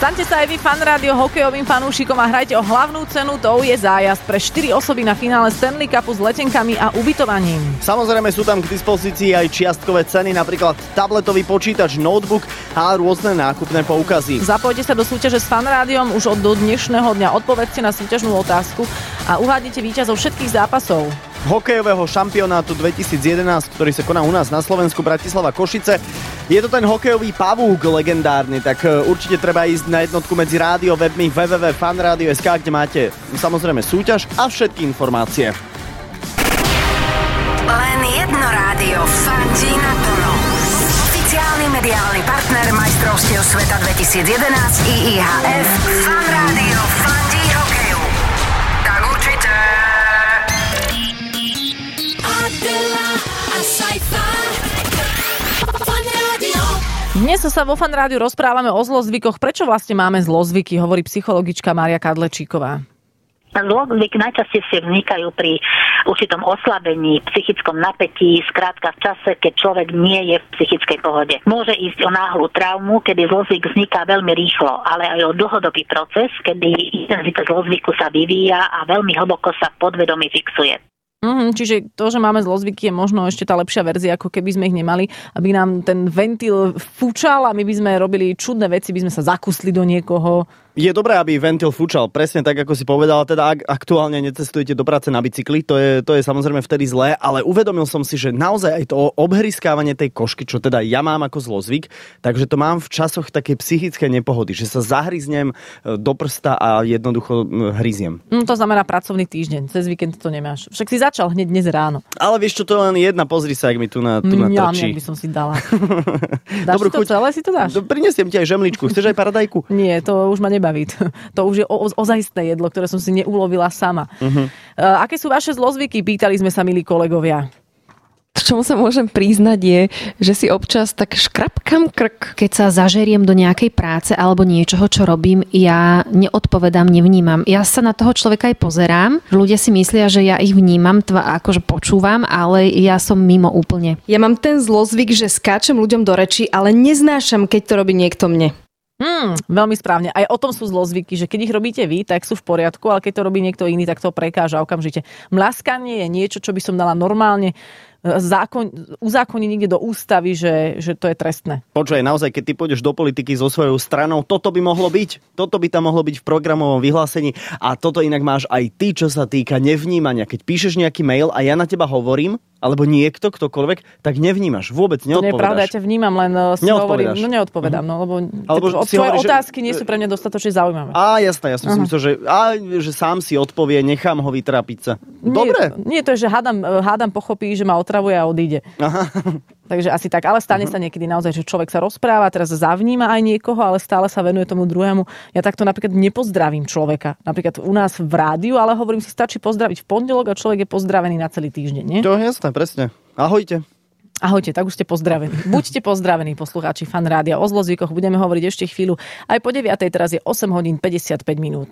Staňte sa aj vy fan rádio hokejovým fanúšikom a hrajte o hlavnú cenu, to je zájazd pre 4 osoby na finále Stanley Cupu s letenkami a ubytovaním. Samozrejme sú tam k dispozícii aj čiastkové ceny, napríklad tabletový počítač, notebook a rôzne nákupné poukazy. Zapojte sa do súťaže s fan rádiom už do dnešného dňa. Odpovedzte na súťažnú otázku a uhádnite víťazov všetkých zápasov hokejového šampionátu 2011, ktorý sa koná u nás na Slovensku, Bratislava, Košice. Je to ten hokejový pavúk legendárny, tak určite treba ísť na jednotku medzi rádio webmi www.fanradio.sk, kde máte samozrejme súťaž a všetky informácie. Len jedno rádio fandí naplno. Oficiálny mediálny partner majstrovstiev sveta 2011 IIHF Fan Rádio fandí hokeju. Tak určite. Dnes sa vo Fan Rádiu rozprávame o zlozvykoch. Prečo vlastne máme zlozvyky, hovorí psychologička Mária Kadlečíková. Zlozvyky najčastejšie vznikajú pri určitom oslabení, psychickom napätí, skrátka v čase, keď človek nie je v psychickej pohode. Môže ísť o náhlu traumu, kedy zlozvyk vzniká veľmi rýchlo, ale aj o dlhodobý proces, kedy intenzita zlozvyku sa vyvíja a veľmi hlboko sa v podvedomí fixuje. Čiže to, že máme zlozvyky, je možno ešte tá lepšia verzia, ako keby sme ich nemali, aby nám ten ventil fúčal a my by sme robili čudné veci, by sme sa zakusli do niekoho. Je dobré, aby ventil fúčal, presne tak, ako si povedala, teda ak aktuálne necestujete do práce na bicykli, to je samozrejme vtedy zlé, ale uvedomil som si, že naozaj aj to obhryskávanie tej košky, čo teda ja mám ako zlozvyk, takže to mám v časoch také psychické nepohody, že sa zahryznem do prsta a jednoducho hryziem. To znamená pracovný týždeň, cez víkend to nemáš. Však si začal hneď dnes ráno. Ale vieš čo, to len jedna, pozri sa, ak mi tu na trčí. Ja by som si dala. Dáš si to celé, si to dáš? Prinesiem ti aj žemličku, chceš aj paradajku? Nie, to už ma nebaví. To už je ozajstné jedlo, ktoré som si neulovila sama. Aké sú vaše zlozvyky? Pýtali sme sa, milí kolegovia. Čomu sa môžem priznať je, že si občas tak škrapkam krk. Keď sa zažeriem do nejakej práce alebo niečoho, čo robím, ja neodpovedám, nevnímam. Ja sa na toho človeka aj pozerám. Ľudia si myslia, že ja ich vnímam, akože počúvam, ale ja som mimo úplne. Ja mám ten zlozvyk, že skáčem ľuďom do reči, ale neznášam, keď to robí niekto mne. Veľmi správne. Aj o tom sú zlozvyky, že keď ich robíte vy, tak sú v poriadku, ale keď to robí niekto iný, tak to prekáža okamžite. Mlaskanie je niečo, čo by som dala normálne uzákoniť niekde do ústavy, že to je trestné. Počuj, naozaj, keď ty pôjdeš do politiky so svojou stranou, toto by mohlo byť. Toto by tam mohlo byť v programovom vyhlásení a toto inak máš aj ty, čo sa týka nevnímania. Keď píšeš nejaký mail a ja na teba hovorím, alebo niekto, ktokoľvek, tak nevnímaš, vôbec neodpovedáš. To nie je pravda, ja ťa vnímam, len si hovorím, neodpovedám, lebo tvoje otázky nie sú pre mňa dostatočne zaujímavé. Jasné, ja som si myslel, že sám si odpovie, nechám ho vytrápiť sa. Dobre. Nie, to je, že hádam pochopí, že ma otravuje a odíde. Aha. Takže asi tak, ale stane sa niekedy naozaj, že človek sa rozpráva, teraz zavníma aj niekoho, ale stále sa venuje tomu druhému. Ja takto napríklad nepozdravím človeka. Napríklad u nás v rádiu, ale hovorím si, stačí pozdraviť v pondelok a človek je pozdravený na celý týždeň, nie? To je jasné, presne. Ahojte. Ahojte, tak už ste pozdravení. Buďte pozdravení, poslucháči Fan Rádia. O zlozvykoch budeme hovoriť ešte chvíľu. Aj po 9:00, teraz je 8:55.